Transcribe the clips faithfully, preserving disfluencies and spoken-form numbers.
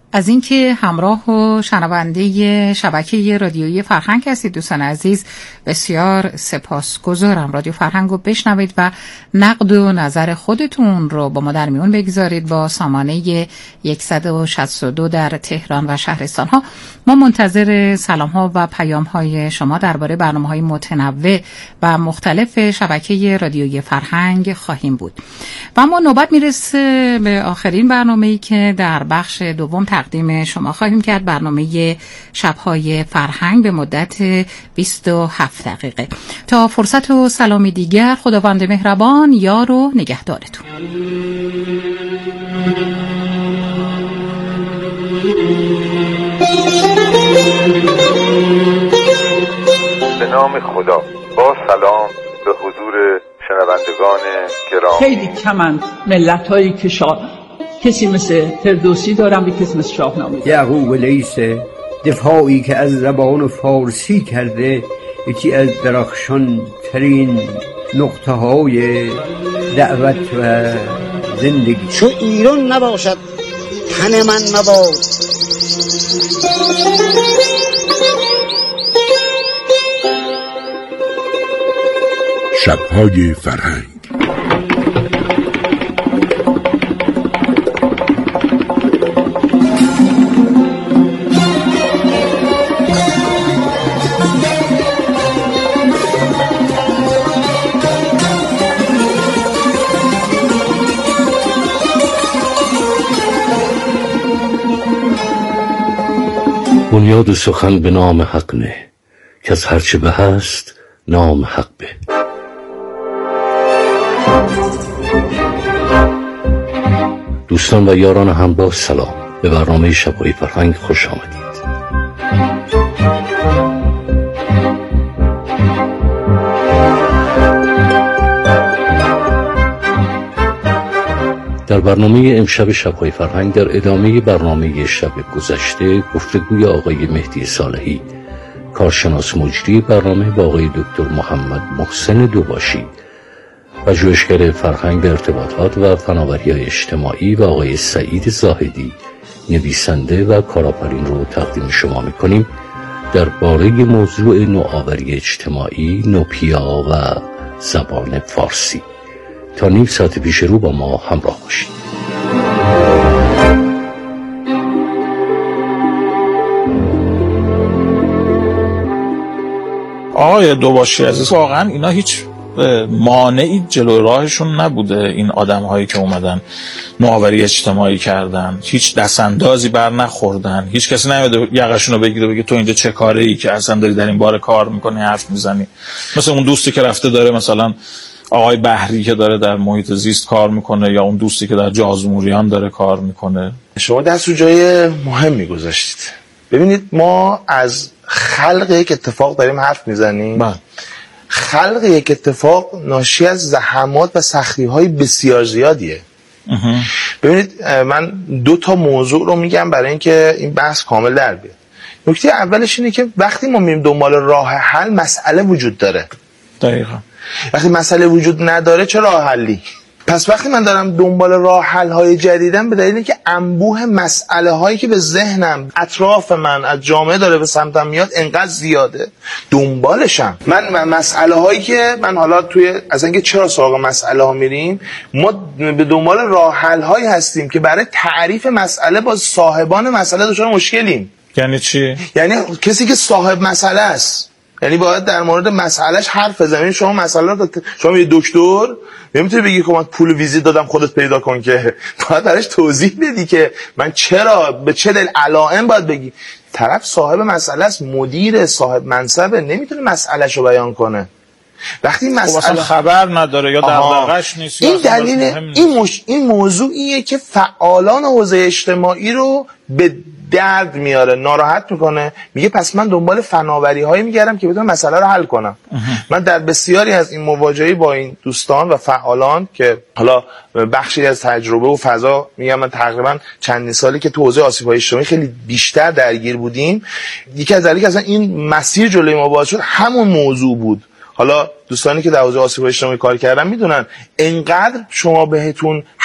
از اینکه همراه و شنونده شبکه رادیویی فرهنگ هستید دوستان عزیز، بسیار سپاسگزارم. رادیو فرهنگ رو بشنوید و نقد و نظر خودتون رو با ما در میون بگذارید. با سامانه صد و شصت و دو در تهران و شهرستان ها ما منتظر سلام ها و پیام های شما درباره برنامه های متنوع و مختلف شبکه رادیویی فرهنگ خواهیم بود. و ما نوبت میرسه به آخرین برنامه‌ای که در بخش دوم تقدیم شما خواهیم کرد، برنامه شب‌های فرهنگ به مدت بیست و هفت دقیقه. تا فرصت و سلامی دیگر، خداوند مهربان یار و نگهدارتون. به نام خدا. با سلام به حضور شنوندگان گرامی. خیلی کمند ملت‌هایی که شاه کسی مثل فردوسی دارم و کسی مثل شاهنامه. یعقوب لیث دفاعی که از زبان فارسی کرده یکی از درخشان ترین نقطه های دعوت و زندگی. چو ایران نباشد تن من مباد. شب‌های فرهنگ. بنیاد سخن به نام حق نه، که از هرچه به هست نام حق به. دوستان و یاران همراه سلام، به برنامه شب‌های فرهنگ خوش آمدید. در برنامه امشب شب‌های فرهنگ در ادامه برنامه شب گذشته گفتگوی آقای مهدی صالحی، کارشناس مجری برنامه، با آقای دکتر محمد محسن دوباشی، پژوهشگر فرهنگ به ارتباطات و فناوری‌های اجتماعی، و آقای سعید زاهدی، نویسنده و کارآفرین رو تقدیم شما می‌کنیم درباره موضوع نوآوری اجتماعی، نوپیا و زبان فارسی. تا نیم ساعت پیش رو با ما همراه باشید. آقای دوباشی عزیز، واقعا اینا هیچ مانعی جلوی راهشون نبوده. این آدم هایی که اومدن نوآوری اجتماعی کردن هیچ دستاندازی بر نخوردن. هیچ کسی نمیده یقشون رو بگیره بگه تو اینجا چه کاره ای که اصلا داری در این باره کار میکنی، حرف میزنی. مثل اون دوستی که رفته داره مثلا آقای بحری که داره در محیط زیست کار میکنه، یا اون دوستی که در جازموریان داره کار میکنه. شما دست رو جای مهمی گذاشتید. ببینید، ما از خلق یک اتفاق داریم حرف میزنیم. خلق یک اتفاق ناشی از زحمات و سختی‌های بسیار زیادیه. ببینید، من دو تا موضوع رو میگم برای اینکه این بحث کامل در بیاد. نکته اولش اینه که وقتی ما میریم دنبال راه حل، مسئله وجود داره. دقیقاً. وقتی مسئله وجود نداره چه راه حلی؟ پس وقتی من دارم دنبال راه حل های جدیدم، به دلیل اینکه انبوه مسئله هایی که به ذهنم، اطراف من، از جامعه داره به سمتم میاد انقدر زیاده، دنبالشم. من مسئله هایی که من حالا توی از اینکه چرا سراغ مسئله ها میریم، ما به دنبال راه حل هایی هستیم که برای تعریف مسئله با صاحبان مسئله دچار مشکلیم. یعنی چی؟ یعنی کسی که صاحب مسئله است، یعنی باید در مورد مسئلهش حرف بزنید. شما مسئله رو شما یه دکتر نمیتونی بگی که من پول ویزیت دادم خودت پیدا کن، که باید درش توضیح بدی که من چرا، به چه دلیل، علائم باید بگی. طرف صاحب مسئله است، مدیر، صاحب منصبه، نمیتونه مسئلهش رو بیان کنه. وقتی مسئله خبر نداره یا دغدغه‌اش نیست، این دلیل این مش... این موضوعیه که فعالان حوزه اجتماعی رو به درد میاره، ناراحت میکنه. میگه پس من دنبال فناوری هایی میگردم که بتونم مسئله رو حل کنم. من در بسیاری از این مواجهه با این دوستان و فعالان که حالا بخشی از تجربه و فضا، میگم من تقریبا چندین سالی که تو حوزه آسیب‌های اجتماعی خیلی بیشتر درگیر بودیم، یکی از دلایلی که اصلا این مسیر جلوی ما باز شد همون موضوع بود. حالا دوستانی که در حوزه آسیب‌های اجتماعی کار کردن میدونن انقدر شما بهتون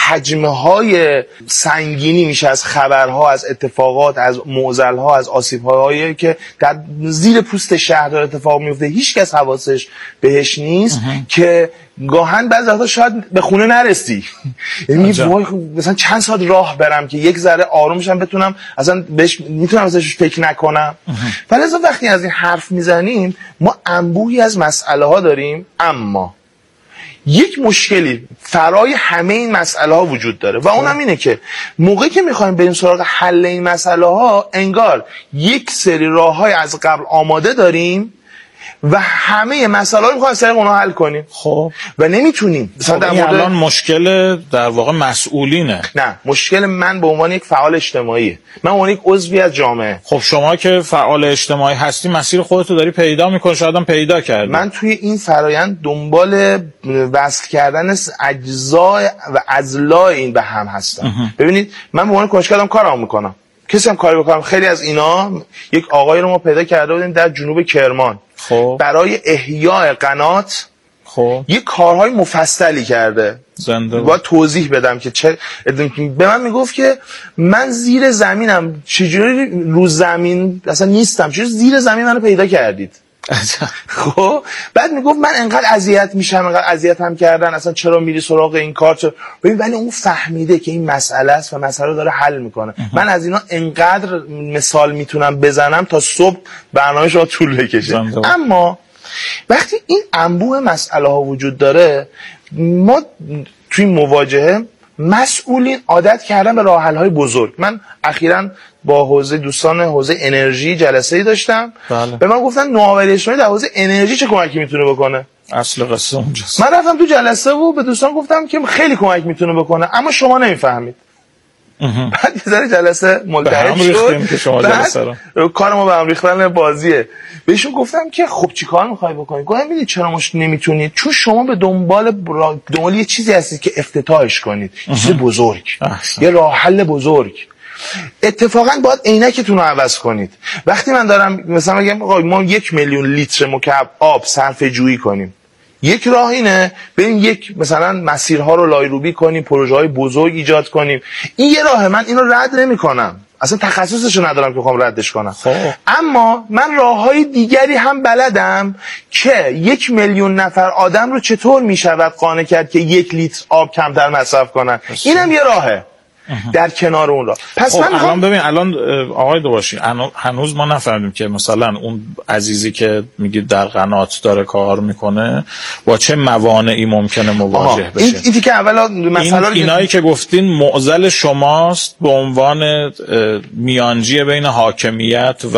حجمهای سنگینی میشه از خبرها، از اتفاقات، از معضلها، از آسیب‌هایی که در زیر پوست شهر داره اتفاق میفته، هیچ کس حواسش بهش نیست که گاهن بعضی وقتا شاید به خونه نرسی. یعنی وای مثلا چند ساعت راه برم که یک ذره آروم بشم بتونم اصلا بهش میتونم ازش فکر نکنم. ولی وقتی از این حرف میزنیم ما انبوهی از مسئله ها داریم، اما یک مشکلی فرای همه این مسئله ها وجود داره و اونم اینه که موقعی که میخوایم بریم سراغ حل این مسئله ها انگار یک سری راه های از قبل آماده داریم و همه مسائل رو می‌خوایم از طریق اونها حل کنیم. خب و نمیتونیم. مثلا در مورد الان مشکل در واقع مسئولینه. نه، مشکل من به عنوان یک فعال اجتماعی، من به عنوان یک عضوی از جامعه. خب شما که فعال اجتماعی هستی مسیر خودتو داری پیدا می‌کنی، شاید هم پیدا کردی. من توی این فرایند دنبال وصل کردن اجزا و اضلاع این به هم هستم. ببینید من به عنوان کنشگر دارم کارام می‌کنم. کسی هم کاری بکنم. خیلی از اینا یک آقایی رو ما پیدا کرده بودیم در جنوب کرمان. خب برای احیاء قنات خب یه کارهای مفصلی کرده. زنده باید توضیح بدم که چه به من میگفت که من زیر زمینم، چجوری رو زمین اصلا نیستم، چجوری زیر زمین منو پیدا کردید؟ خب بعد میگفت من انقدر اذیت میشم، انقدر اذیتم کردن، اصلا چرا میری سراغ این کار؟ چرا؟ ببین ولی اون فهمیده که این مسئله است و مسئله رو داره حل میکنه. من از اینا انقدر مثال میتونم بزنم تا صبح برنامه‌ش رو طول بکشه. اما وقتی این انبوه مسئله ها وجود داره، ما توی مواجهه مسئولین عادت کردن به راه حل های بزرگ. من اخیراً با حوزه دوستان حوزه انرژی جلسه‌ای داشتم. بله. به من گفتن نوآوری اجتماعی در حوزه انرژی چه کمکی میتونه بکنه؟ اصل قصه اونجاست. من رفتم تو جلسه و به دوستان گفتم که خیلی کمک میتونه بکنه، اما شما نمیفهمید. بعد یه ذره جلسه ملتهب شد که شما جلسه رو کار ما به هم ریختن بازیه. بهشون گفتم که خب چیکار می‌خوای بکنی؟ گفتم ببینید چرا مش نمیتونید؟ چون شما به دنبال برا... دنبال یه چیزی هستید که افتتاحش کنید، چیز بزرگ، یه راه حل بزرگ. اتفاقا باید عینکتون رو عوض کنید. وقتی من دارم مثلا میگم آقا ما یک میلیون لیتر مکعب آب صرفه جویی کنیم، یک راه اینه بریم یک مثلا مسیرها رو لایروبی کنیم، پروژه‌های بزرگ ایجاد کنیم. این یه راهه، من اینو رد نمی‌کنم، اصلا تخصصشو ندارم که بخوام ردش کنم. خواه. اما من راههای دیگری هم بلدم که یک میلیون نفر آدم رو چطور میشود قانع کرد که یک لیتر آب کمتر مصرف کنن. اینم یه راهه در کنار اون راه. پس من الان ببین الان آقای دوباشی هنوز ما نفهمیدیم که مثلا اون عزیزی که میگید در قنات داره کار میکنه با چه موانعی ممکنه مواجه بشه. این ایتی که اولا مثلا این اینایی که گفتین معضل شماست به عنوان میانجی بین حاکمیت و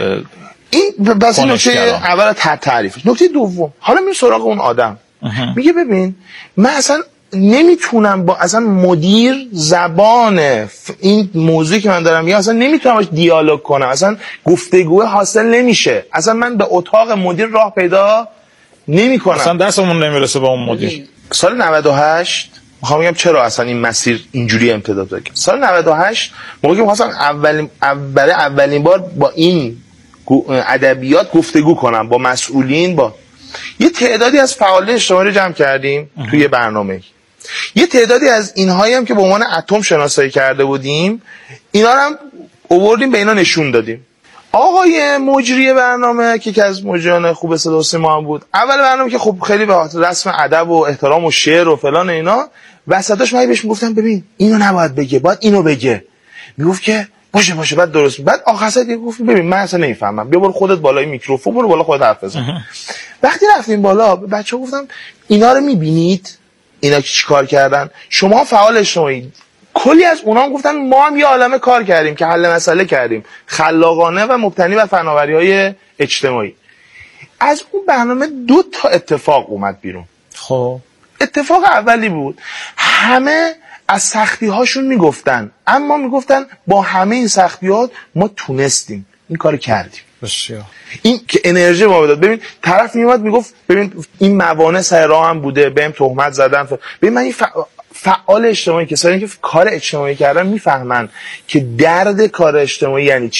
این بس نکته اول تعریفش. نکته دوم حالا میریم سراغ اون آدم. میگه ببین من اصلا نمیتونم با اصلا مدیر زبان این موضوعی که من دارم میگم اصلا نمیتونم باش دیالوگ کنم، اصلا گفتگو حاصل نمیشه، اصلا من به اتاق مدیر راه پیدا نمیکنم، اصلا دستمون نمیرسه با اون مدیر. سال نود و هشت میخوام بگم چرا اصلا این مسیر اینجوری امتداد داره. سال نود و هشت موقعی که می‌خواستم اولین برای اولین بار با این ادبیات گفتگو کنم با مسئولین، با یه تعدادی از فعالین اجتماعی رو جمع کردیم توی برنامه. یه تعدادی از اینهایی هم که به عنوان اتم شناسایی کرده بودیم اینا رو هم آوردیم به اینا نشون دادیم. آقای مجری برنامه که یکی از مجریان خوب صدا و سیما هم بود، اول برنامه که خب خیلی به رسم ادب و احترام و شعر و فلان اینا، وسطاش من بهش میگفتم ببین اینو نباید بگه، باید اینو بگه. میگفت که باشه باشه بعد درست. بعد آخر سر دیگه گفت ببین من اصلا نمیفهمم، بیا برو خودت بالای میکروفون، برو بالا خودت حرف بزن. وقتی رفتیم بالا بچه‌ها گفتم اینا رو میبینید اینا که چیکار کردن؟ شما فعال اجتماعی. کلی از اونها هم گفتن ما هم یه عالمه کار کردیم که حل مسئله کردیم، خلاقانه و مبتنی بر فناوری‌های اجتماعی. از اون برنامه دو تا اتفاق اومد بیرون. خب اتفاق اولی بود همه از سختی هاشون میگفتن، اما میگفتن با همه این سختیات ما تونستیم این کارو کردیم. بسیار. این که انرژی ما بداد. ببین طرف میومد میگفت ببین این موانع سر راه هم بوده، بهم تهمت زدن. ف... ببین من این ف... فعال اجتماعی کسایی که کار اجتماعی کردن میفهمن که درد کار اجتماعی یعنی چی.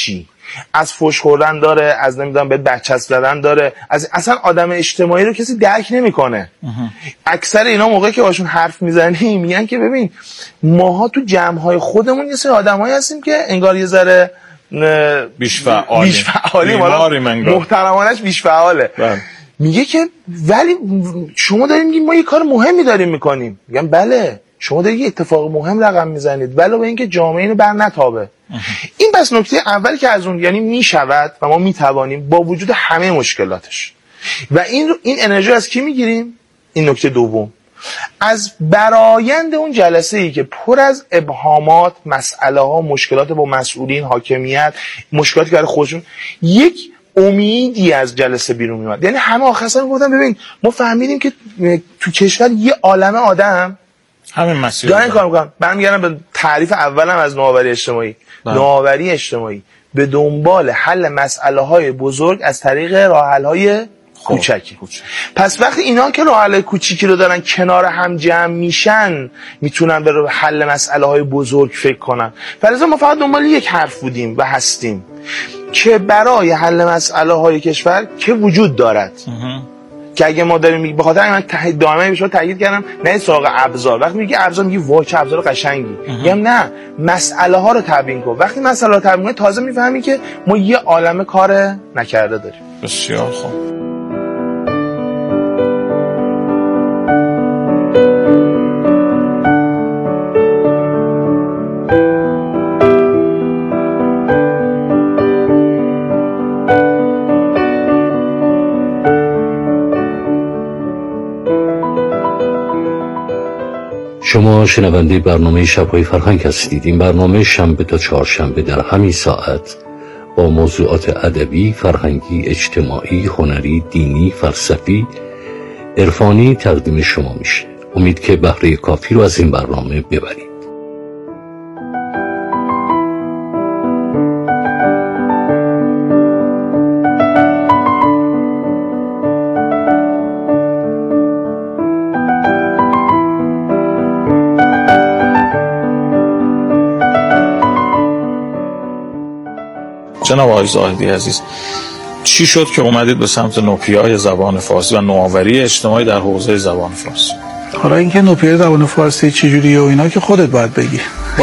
از فحش خوردن داره، از نمیدونم به بچسب زدن داره، از اصلا آدم اجتماعی رو کسی درک نمیکنه. اکثر اینا موقعی که باشون حرف میزنی میگن که ببین ماها تو جمع‌های خودمون یه سری آدمایی هستیم که انگار یه ذره بیش فعالی بیش فعالی محترمانش بیش فعاله. میگه که ولی شما داریم میگیم ما یه کار مهمی داریم میکنیم. میگم بله شما دارید یه اتفاق مهم رقم میزنید، ولی به اینکه جامعه اینو بر نتابه. این بس نکته اول که از اون یعنی میشود و ما میتوانیم با وجود همه مشکلاتش. و این این انرژی از کی میگیریم؟ این نکته دوم، از برآیند اون جلسه ای که پر از ابهامات، مسئله ها، مشکلات با مسئولین، حاکمیت، مشکلاتی که برای خودشون، یک امیدی از جلسه بیرون میاد. یعنی همه آخرسر گفتن ببین ما فهمیدیم که تو کشور یه عالمه آدم همین مسئله دارن کار میکنن. برمیگردم به تعریف اولم از نوآوری اجتماعی. نوآوری اجتماعی به دنبال حل مسئله های بزرگ از طریق راه حل های کوچکی. پس وقتی اینا که راه حل کوچیکی رو دارن کنار هم جمع میشن، میتونن به حل مسئله های بزرگ فکر کنن. فلذا ما فقط دنبال یک حرف بودیم و هستیم که برای حل مسئله های کشور که وجود دارد. که اگه ما داریم به خاطر من دائما به شما تاکید کردم نه سراغ ابزار. وقتی میگی ابزار میگی وای چه ابزار قشنگی، میگم نه مسئله ها رو تبیین کن. وقتی مسئله رو تبیین کنی تازه میفهمی که ما یه عالمه کار نکرده داریم. بسیار خوب. شما شنونده برنامه شب‌های فرهنگ هستید. این برنامه شنبه تا چهارشنبه در همین ساعت با موضوعات ادبی، فرهنگی، اجتماعی، هنری، دینی، فلسفی، عرفانی تقدیم شما میشه. امید که بهره کافی رو از این برنامه ببرید. جناب آقای زاهدی عزیز، چی شد که اومدید به سمت نوپیای زبان فارسی و نوآوری اجتماعی در حوزه زبان فارسی؟ حالا اینکه نوپیای زبان فارسی چجوریه و اینا که خودت باید بگی.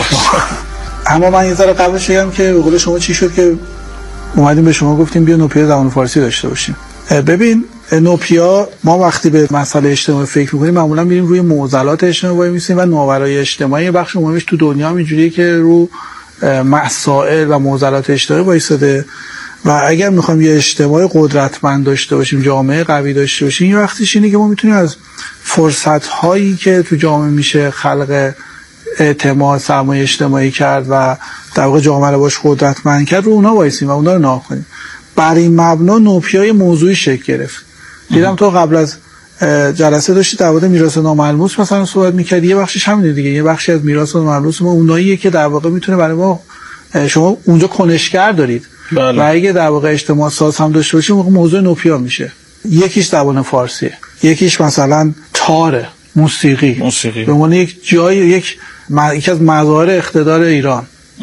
اما من یه ذره قبلش بگم که به قول شما چی شد که اومدیم به شما گفتیم بیا نوپیای زبان فارسی داشته باشیم. ببین نوپیا، ما وقتی به مسائل اجتماعی فکر می‌کنیم معمولا میریم روی معضلات اجتماعی می‌سیم و نوآوری اجتماعی بخش مهمش تو دنیا هم اینجوریه که رو مسائل و معضلات اجتماعی وایساده و اگر میخوایم یه اجتماع قدرتمند داشته باشیم، جامعه قوی داشته باشیم، یه وقتیش اینه که ما میتونیم از فرصت‌هایی که تو جامعه میشه خلق اعتماد، سرمایه اجتماعی کرد و در واقع جامعه رو باش قدرتمند کرد رو اونا وایسیم و اونا رو نگاه کنیم. بر این مبنا نوپیای موضوعی شکل گرفت. دیدم تو قبل از جلسه داشتی در مورد میراث ناملموس مثلا صحبت می‌کردی، یه بخشش همینه دیگه. یه بخشی از میراث ناملموس ما اوناییه که در واقع میتونه برای ما، شما اونجا کنشگر دارید بله. و اگه در واقع اجتماع ساز هم داشته باشیم موضوع نوپیا میشه. یکیش زبان فارسیه، یکیش مثلا تاره، موسیقی موسیقی به عنوان یک جای، یک یکی از مظاهر اقتدار ایران.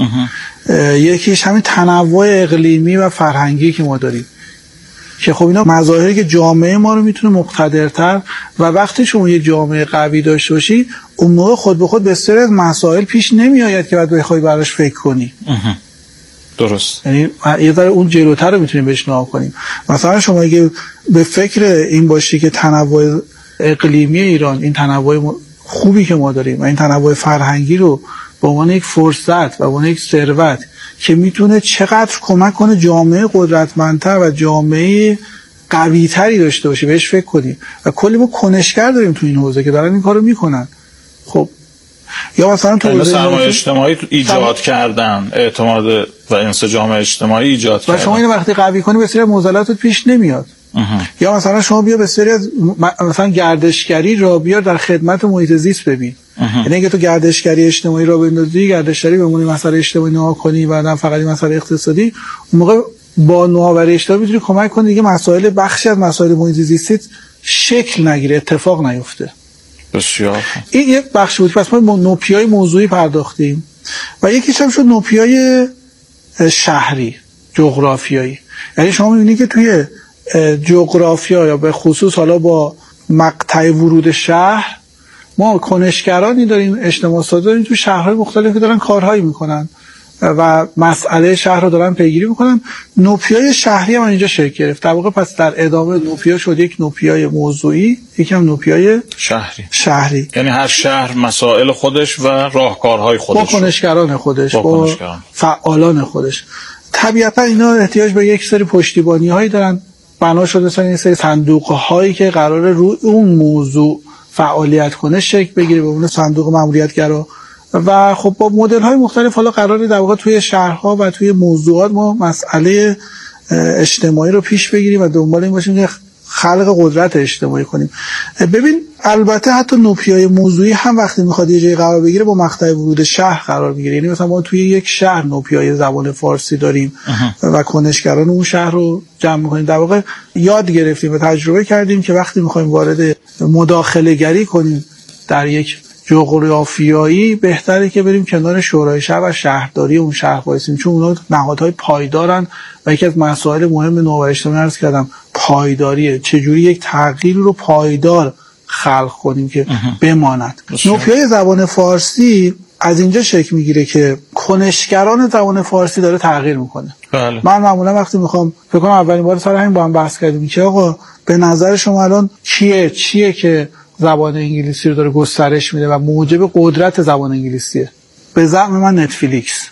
یکیش همین تنوع اقلیمی و فرهنگی که ما داریم که خب اینا مظاهری که جامعه ما رو میتونه مقتدرتر، و وقتی شما یه جامعه قوی داشته باشی اون موقع خود به خود بسیاری از مسائل پیش نمیآید که بعد بخوای براش فکر کنی. درست. یعنی یه ذره اون جلوتر رو میتونیم بهش نگاه کنیم. مثلا شما اگه به فکر این باشی که تنوع اقلیمی ایران، این تنوع خوبی که ما داریم و این تنوع فرهنگی رو به عنوان یک فرصت و به عنوان یک ثروت که میتونه چقدر کمک کنه جامعه قدرتمندتر و جامعه قوی‌تری داشته باشه بهش فکر کنیم. و کلی ما کنشگر داریم تو این حوزه که دارن این کارو میکنن. خب یا مثلا تو حوزه سرمایه اجتماعی ایجاد سرم... کردن، اعتماد و انسجام اجتماعی ایجاد کردن. و شما اینو وقتی قوی کنی بسیار معضلات پیش نمیاد. اه. یا مثلا شما بیا بسیاری از مثلا گردشگری را بیار در خدمت محیط زیست ببین. یعنی اگه تو گردشگری اجتماعی را بندازی، گردشگری به عنوان مسئله اجتماعی نگاه کنی و نه فقط مسئله اقتصادی، اون موقع با نوآوری اجتماعی میتونی کمک کنی دیگه مسائل بخشی از مسائل محیط زیستی شکل نگیره، اتفاق نیفته. بسیار. این یک بخش بود. پس ما نوپیای موضوعی پرداختیم و یکیش هم شد نوپیای شهری. جغرافیایی. یعنی شما می‌بینید که توی جغرافیا یا به خصوص حالا با مقطع ورود شهر ما کنشگرانی داریم، اجتماع سازی داریم تو شهرهای مختلفی دارن کارهایی میکنن و مسئله شهر رو دارن پیگیری میکنن. نوپیای شهری هم اینجا شکل گرفت در واقع. پس در ادامه نوپیا شد یک نوپیای موضوعی، یک هم نوپیای شهری. شهری یعنی هر شهر مسائل خودش و راهکارهای خودش، با کنشگران خودش، با, با فعالان خودش. طبیعتا اینا احتیاج به یک سری پشتیبانی هایی دارن. بنا شده مثلا این سری صندوق هایی که قراره روی اون موضوع فعالیت کنه شکل بگیره به عنوان صندوق ماموریتگرا و خب با مدل های مختلف حالا قراره در واقع توی شهرها و توی موضوعات ما مسئله اجتماعی رو پیش بگیریم و دنبال این باشیم که خلق قدرت اجتماعی کنیم. ببین البته حتی نوپیای موضوعی هم وقتی میخواد یه جای قرار بگیره با مقطع ورود شهر قرار میگیره. یعنی مثلا ما توی یک شهر نوپیای زبان فارسی داریم و کنشگران اون شهر رو جمع میکنیم. در واقع یاد گرفتیم و تجربه کردیم که وقتی میخوایم وارد مداخله گری کنیم در یک جغرافیایی بهتره که بریم کنار شورای شهر و شهرداری اون شهر وایسیم، چون اونا نهادهای پایدارن و یکی از مسائل مهم نوآوری اجتماعی عرض کردم پایداریه. چجوری یک تغییر رو پایدار خلق کنیم که بماند. نوپیای زبان فارسی از اینجا شکل میگیره که کنشگران زبان فارسی داره تغییر میکنه. بله. من معمولا وقتی میخوام فکر کنم اولین بار سر همین با هم بحث کردیم که آقا به نظر شما الان کیه چیه که زبان انگلیسی رو داره گسترش میده و موجب قدرت زبان انگلیسیه؟ به زعم من نتفلیکس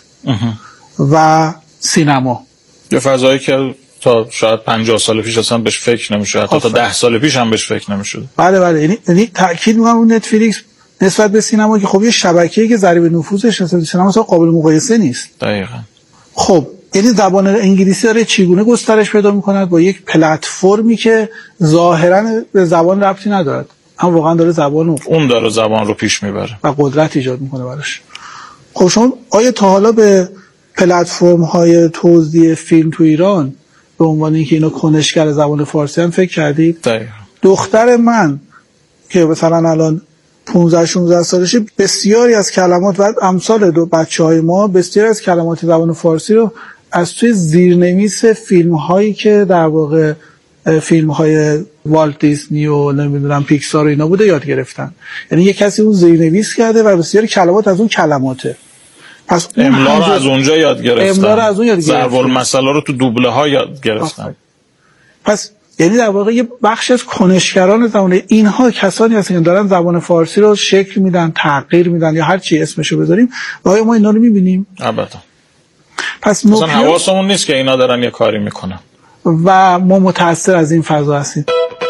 و سینما، یه فضایی که تا شاید پنجاه سال پیش اصلا بهش فکر نمیشه، حتی تا ده سال پیش هم بهش فکر نمیشد. بله بله، یعنی یعنی تاکید میکنم اون نتفلیکس نسبت به سینما که خب یه شبکه‌ای که ضریب نفوذش نسبت به سینما اصلا قابل مقایسه نیست. دقیقاً. خب یعنی زبان انگلیسی داره چگونه گسترش پیدا میکند با یک پلتفرمی که ظاهراً به زبان ربطی ندارد، اما واقعا داره زبان رو اون داره زبان رو پیش میبره و قدرت ایجاد میکنه براش. خب شما آیا تا حالا به پلتفرم های توزیع فیلم تو ایران به عنوان اینکه اینا کنشگر زبان فارسی هم فکر کردید؟ دقیقاً. دختر من که مثلا الان پانزده شانزده سالشه بسیاری از کلمات و امثال دو بچهای ما بسیاری از کلمات زبان فارسی رو از توی زیرنویس فیلم هایی که در واقع فیلم های والت دیزنی و نمیدونم پیکسار و اینا بوده یاد گرفتن. یعنی یک کسی اون زیرنویس کرده و بسیاری کلمات از اون کلماته. پس املا رو از اونجا یاد گرفتن، املا رو از اون یاد گرفتن، ضرب المثل رو تو دوبله ها یاد گرفتن. پس یعنی در واقع یه بخش از کنشگران زبان اینها کسانی هستن که دارن زبان فارسی رو شکل میدن، تغییر میدن یا هر چی اسمشو بذاریم. آیا ما اینا رو میبینیم؟ البته. پس مثلا حواسمون نیست که اینا دارن یه کاری میکنن و ما متأثر از این فضا هستیم.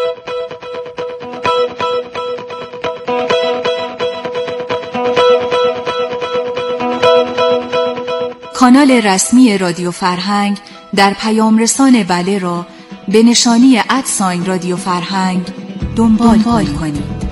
کانال رسمی رادیو فرهنگ در پیام رسان بله را به نشانی ادساین رادیو فرهنگ دنبال, دنبال کنید.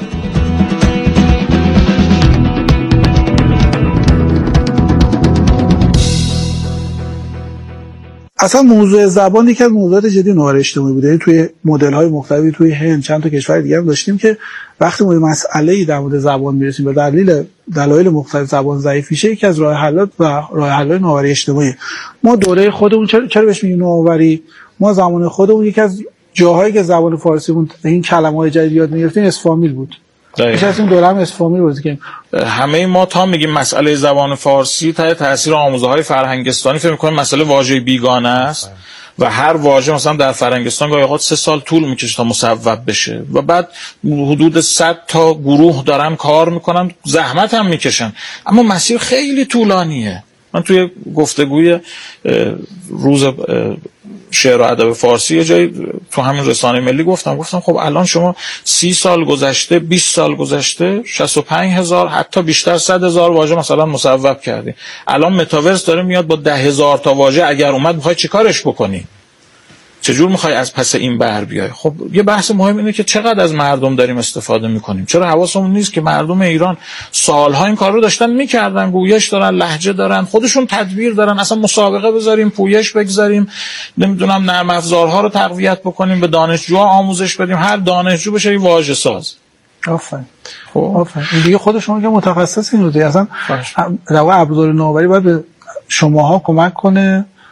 اصلا موضوع زبان یکی از موضوعات جدی نوآوری اجتماعی بوده. توی مدل‌های مختلفی توی هند چند تا کشور دیگه هم داشتیم که وقتی ما مسئله‌ای در مورد زبان می‌رسیم به دلیل دلایل مختلف زبان ضعیف میشه، یکی از راه حلات و راه حل‌های نوآوری اجتماعی ما دوره خودمون چرا چرا بهش میگیم نوآوری؟ ما زمان خودمون یکی از جاهایی که زبان فارسی بود این کلمات جدید یاد می‌گرفتیم اسفامیل بود. دقیقاً دوره هم اسفامیل بود که همه ما تا میگیم مسئله زبان فارسی تحت تاثیر آموزه‌های فرهنگستانی فکر می‌کنیم مسئله واژه بیگانه است و هر واژه مثلا در فرهنگستان گاهی اوقات سه سال طول می‌کشه تا مصوب بشه و بعد حدود صد تا گروه دارن کار می‌کنن، زحمت هم می‌کشن، اما مسیر خیلی طولانیه. من توی گفتگوی روز شعر و ادب فارسی یه جایی تو همین رسانه ملی گفتم گفتم خب الان شما سی سال گذشته، بیست سال گذشته، شصت و پنج هزار حتی بیشتر صد هزار واژه مثلا مصوب کردی. الان متاورس داره میاد با ده هزار تا واژه، اگر اومد میخوای چیکارش بکنی؟ چجور میخوای از پس این بر بیای؟ خب یه بحث مهم اینه که چقدر از مردم داریم استفاده میکنیم. چرا حواسمون نیست که مردم ایران سالها این کار رو داشتن میکردن، گویش دارن، لهجه دارن، خودشون تدبیر دارن، اصلا مسابقه بذاریم، پویش بگذاریم، نمیدونم نرم افزارها رو تقویت بکنیم، به دانشجوها آموزش بدیم، هر دانشجو بشه یه واژه ساز. آفرین. خب آفرین. دیگه خود شما که متخصص این بوده، اصلا در واقع ابزار نوآوری باید به شماها کمک کنه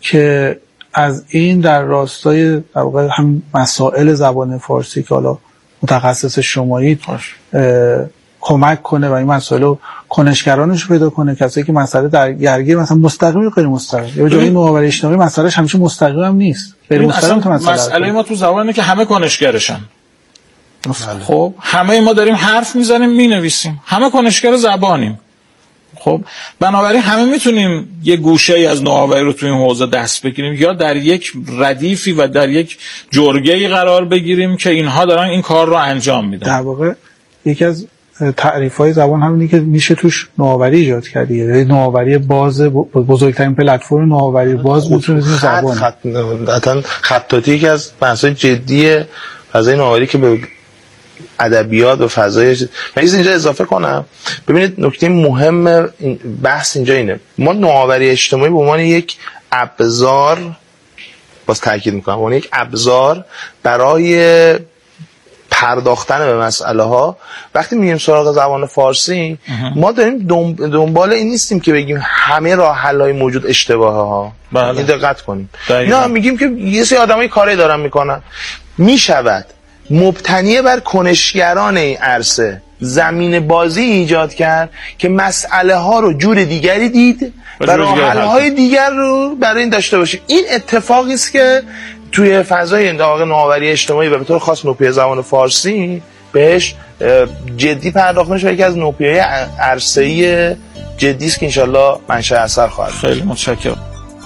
که از این در راستای در واقع هم مسائل زبان فارسی که حالا متخصص شمایید کمک کنه و این مسائل رو کنشگرانش پیدا کنه، کسایی که مسئله در درگیر مثلا مستقیم یا غیر مستقیم یا جایی نوآوری اجتماعی مسئلهش همیشه مستقیم هم نیست، غیر مستقیم تو مسئله مسئله ما تو زبانه که همه کنشگرشن. خب همه ما داریم حرف میزنیم مینویسیم، همه کنشگر زبانیم. خب بنابراین همه میتونیم یه گوشه‌ای از نوآوری رو تو این حوزه دست بگیریم یا در یک ردیفی و در یک جرگه‌ای قرار بگیریم که اینها دارن این کار رو انجام میدن. در واقع یکی از تعریف‌های زبان همینه که میشه توش نوآوری ایجاد کرد. یعنی نوآوری باز، بزرگترین پلتفرم نوآوری باز میتونه زبان. خط خط خطاطی که از بحث‌های جدی فضای نوآوری که به ادبیات و فضای من اینجا اضافه کنم. ببینید نکته مهم بحث اینجا اینه، ما نوآوری اجتماعی به عنوان یک ابزار، باز تاکید میکنم، به عنوان یک ابزار برای پرداختن به مسئله ها وقتی میریم سراغ زبان فارسی ما داریم دنبال این نیستیم که بگیم همه راه حل های موجود اشتباهه ها. بله. این دقت کنیم نه، میگیم که یه سری آدمای کاری دارن میکنن، میشود مبتنی بر کنشگران این عرصه زمین بازی ایجاد کرد که مسئله ها رو جور دیگری دید و راه حل های دیگر رو برای این داشته باشیم. این اتفاقی است که توی فضای نوآوری اجتماعی و به طور خاص نوپی زبان فارسی بهش جدی پرداخت میشه و یکی از نوپی‌های عرصه‌ای جدی است که انشالله منشأ اثر خواهد. خیلی متشکرم.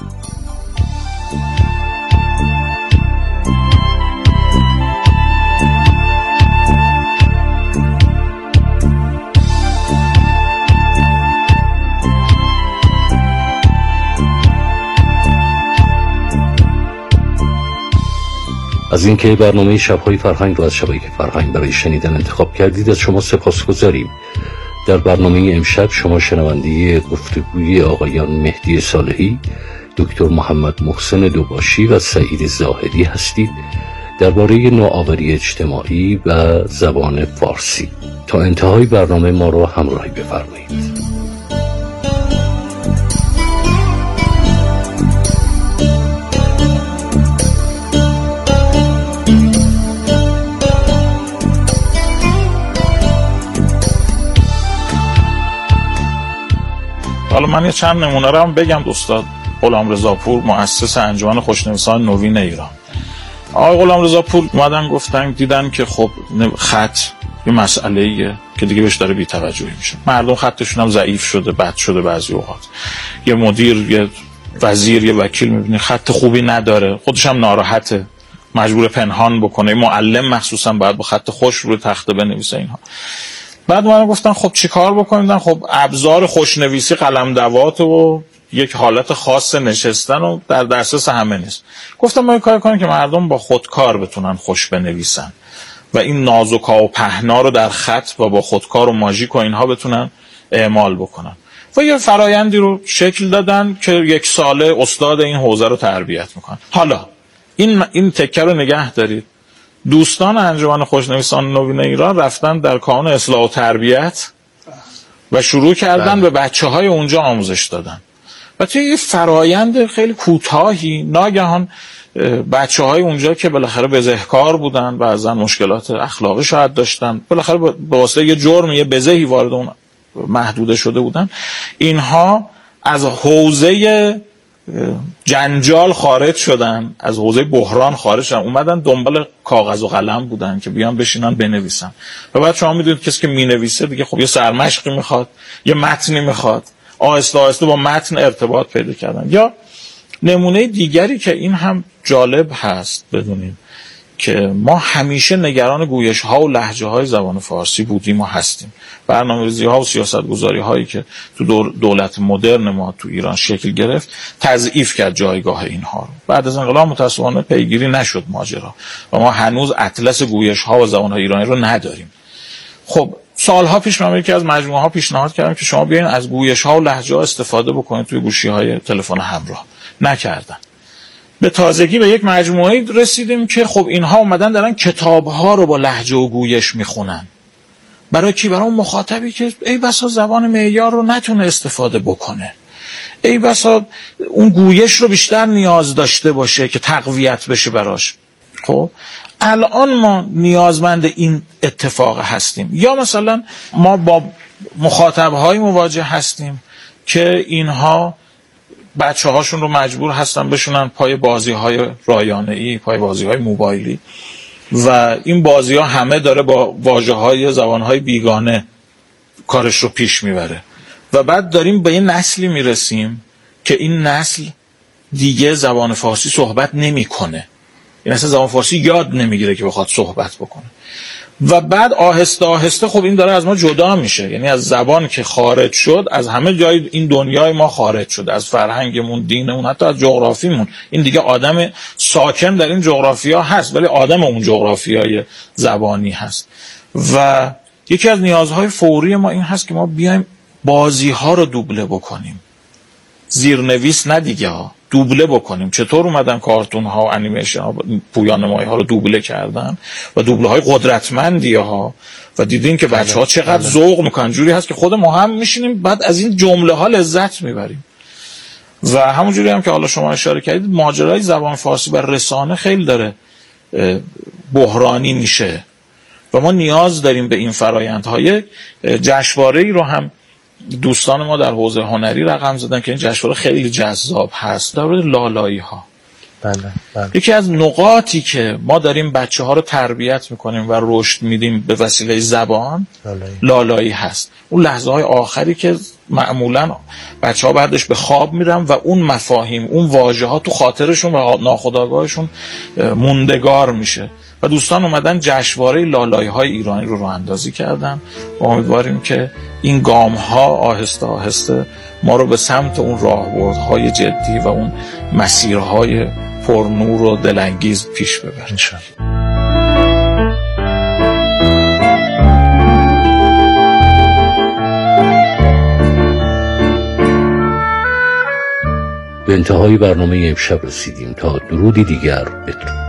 از اینکه برنامه شب‌های فرهنگ رو از شبکه فرهنگ برای شنیدن انتخاب کردید از شما سپاسگزاریم. در برنامه امشب شما شنونده گفتگوی آقایان مهدی صالحی، دکتر محمد محسن دوباشی و سعید زاهدی هستید درباره نوآوری اجتماعی و زبان فارسی. تا انتهای برنامه ما را همراهی بفرمایید. حالا من یه چند نمونه رو هم بگم. استاد غلامرضاپور مؤسس انجمن خوشنویسان نوین ایران، آقای غلامرضاپور اومدن گفتن دیدن که خب خط یه مسئله‌ایه که دیگه بهش داره بی‌توجهی میشه، مردم خطشون هم ضعیف شده، بد شده، بعضی اوقات یه مدیر، یه وزیر، یه وکیل میبینی خط خوبی نداره، خودش هم ناراحته، مجبور پنهان بکنه، معلم مخصوصا باید با خط خوش روی تخته بنویسه اینها. بعد ما گفتن خب چی کار بکنیم؟ خب ابزار خوشنویسی، قلم دوات و یک حالت خاص نشستن و در دسترس همه نیست. گفتم ما یک کار کنیم که مردم با خودکار بتونن خوش بنویسن و این نازوکا و پهنا رو در خط و با خودکار و ماژیک و اینها بتونن اعمال بکنن و یه فرایندی رو شکل دادن که یک ساله استاد این حوزه رو تربیت میکنن. حالا این این تکه رو نگه دارید. دوستان انجمن خوشنویسان نوین ایران رفتن در کانون اصلاح و تربیت و شروع کردن به بچه‌های اونجا آموزش دادن و توی یه فرایند خیلی کوتاهی ناگهان بچه‌های اونجا که بالاخره بزهکار بودن، بعضا مشکلات اخلاقی شاید داشتن، بالاخره به واسطه یه جرم یه بزهی وارد اون محدوده شده بودن، اینها از حوزه جنجال خارج شدن، از حوزه بحران خارج شدن، اومدن دنبال کاغذ و قلم بودن که بیان بشینن بنویسن. و بعد شما میدونید کسی که مینویسه دیگه خب یه سرمشقی میخواد، یه متنی میخواد، آهسته آهسته با متن ارتباط پیدا کردن. یا نمونه دیگری که این هم جالب هست بدونید که ما همیشه نگران گویش ها و لهجه های زبان فارسی بودیم و هستیم. برنامه‌ریزی ها و سیاست گذاری هایی که تو دولت مدرن ما تو ایران شکل گرفت تضعیف کرد جایگاه اینها رو. بعد از انقلاب متأسفانه پیگیری نشد ماجرا و ما هنوز اطلس گویش ها و زبان های ایرانی رو نداریم. خب سالها پیش من یکی از مجموعه ها پیشنهاد کردم که شما بیاین از گویش ها و لهجه ها استفاده بکنید توی گوشی های تلفن همراه. نکردن. به تازگی به یک مجموعه رسیدیم که خب اینها اومدن دارن کتاب‌ها رو با لهجه و گویش میخونن. برای کی؟ برای اون مخاطبی که ای بسا زبان معیار رو نتونه استفاده بکنه، ای بسا اون گویش رو بیشتر نیاز داشته باشه که تقویت بشه براش. خب الان ما نیازمند این اتفاق هستیم، یا مثلا ما با مخاطب‌های مواجه هستیم که اینها بچه هاشون رو مجبور هستن بشونن پای بازی های رایانه‌ای، پای بازی های موبایلی، و این بازی ها همه داره با واژه های زبان های بیگانه کارش رو پیش میبره و بعد داریم به یه نسلی میرسیم که این نسل دیگه زبان فارسی صحبت نمیکنه، این اصلا زبان فارسی یاد نمیگیره که بخواد صحبت بکنه و بعد آهسته آهسته خب این داره از ما جدا میشه، یعنی از زبان که خارج شد، از همه جای این دنیای ما خارج شد، از فرهنگمون، دینمون، حتی از جغرافیمون. این دیگه آدم ساکن در این جغرافیا هست ولی آدم اون جغرافیای زبانی هست. و یکی از نیازهای فوری ما این هست که ما بیایم بازی ها رو دوبله بکنیم، زیرنویس نه دیگه ها، دوبله بکنیم. چطور اومدن کارتون ها و انیمیشن ها، پویان نمایی ها رو دوبله کردن و دوبله های قدرتمندی ها و دیدین که بچه ها چقدر ذوق میکنن. جوری هست که خود ما هم میشینیم بعد از این جمله ها لذت میبریم. و همونجوری هم که حالا شما اشاره کردید، ماجرای زبان فارسی بر رسانه خیلی داره بحرانی میشه و ما نیاز داریم به این فرایندهای. جشنواره‌ای رو هم دوستان ما در حوزه هنری رقم زدن که این جشنواره خیلی جذاب هست، در مورد لالایی ها. بله بله. یکی از نقاطی که ما داریم بچه ها رو تربیت میکنیم و رشد میدیم به وسیله زبان، لالایی, لالایی هست. اون لحظه های آخری که معمولا بچه ها بعدش به خواب میرن و اون مفاهیم، اون واژه ها تو خاطرشون و ناخودآگاهشون موندگار میشه و دوستان اومدن جشنواره لالایی های ایرانی رو راه اندازی کردن و امیدواریم که این گام ها آهسته آهسته ما رو به سمت اون راهبردهای جدی و اون مسیرهای پرنور و دلانگیز پیش ببره. به انتهای برنامه امشب رسیدیم. تا درودی دیگر بدرود.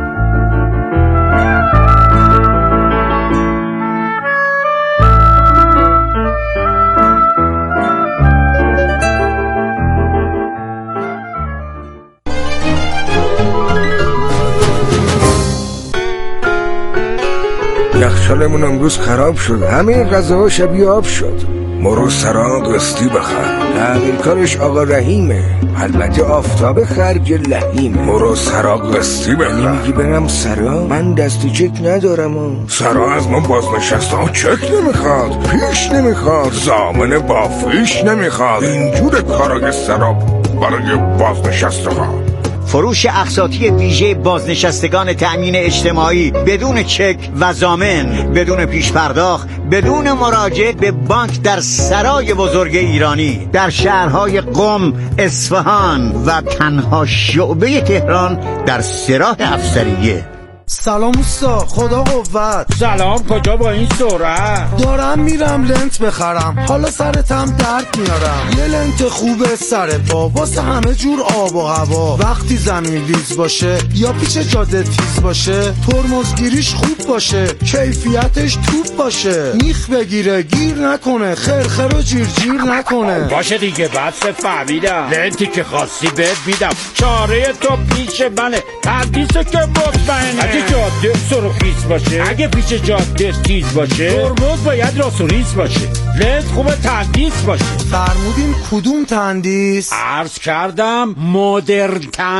یخچالمون امروز خراب شد، همه غذاها شبیه آب شد. مرو سرا قسطی بخر. همین کارش آقا رحیمه، البته آفتاب خرج لحیمه. مرو سرا قسطی بخر. یعنی میگی برم سرا؟ من دستی چک ندارم و. سرا از ما بازنشسته ها چک نمیخواد، پیش نمیخواد، ضامن با فیش نمیخواد. اینجور کارای سرا برای بازنشسته ها. فروش اقساطی ویژه بازنشستگان تأمین اجتماعی بدون چک و ضامن، بدون پیش پرداخت، بدون مراجعه به بانک در سرای بزرگ ایرانی در شهرهای قم، اصفهان و تنها شعبه تهران در سراح افسریه. سلام اوستا، خدا قوت. سلام، کجا با این سرعت؟ دارم میرم لنت بخرم، حالا سرتم درد میارم. یه لنت خوبه سر پا واسه همه جور آب و هوا. وقتی زمین لیز باشه یا پیچ جاده تیز باشه، ترمزگیریش خوب باشه، کیفیتش توپ باشه، میخ بگیره گیر نکنه، خرخر و جیر جیر نکنه. باشه دیگه، بس فهمیدم. لنتی که خاصی بهت میدم، چاره تو پیش منه، تردیسه که مطمئنه. اگه جاده سرخیز باشه، اگه پیش جاده تیز باشه، ترمز باید راست و ریز باشه، لنت خوبه تندیس باشه. فرمودین کدوم تندیس؟ عرض کردم مدرن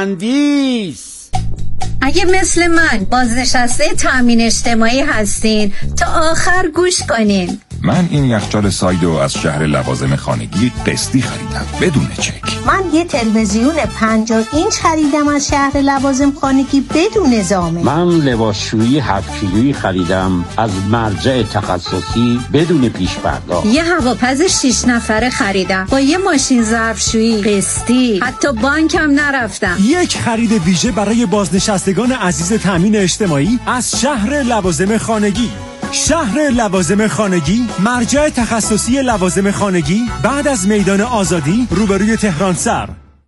تندیس. اگه مثل من بازنشسته تأمین اجتماعی هستین تا آخر گوش کنین. من این یخچال سایدو از شهر لوازم خانگی قسطی خریدم بدون چک. من یه تلویزیون پنجاه اینچ خریدم از شهر لوازم خانگی بدون ضامن. من لباسشویی هفت کیلویی خریدم از مرجع تخصصی بدون پیش پرداخت. یه هواپز شش نفره خریدم با یه ماشین ظرفشویی قسطی، حتی بانکم نرفتم. یک خرید ویژه برای بازنشستگان عزیز تأمین اجتماعی از شهر لوازم خانگی. شهر لوازم خانگی، مرجع تخصصی لوازم خانگی بعد از میدان آزادی روبروی تهران سر.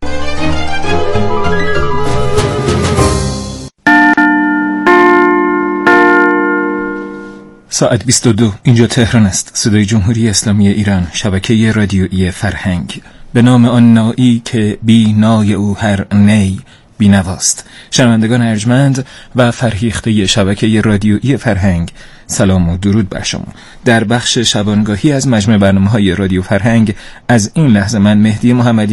ساعت بیست و دو، اینجا تهران است. صدای جمهوری اسلامی ایران، شبکه رادیویی فرهنگ. به نام آن نایی که بی نای او هر نی بی نواست. شنوندگان ارجمند و فرهیخته شبکه رادیویی فرهنگ، سلام و درود بر شما. در بخش شبانگاهی از مجموع برنامه‌های رادیو فرهنگ از این لحظه من مهدی محمدی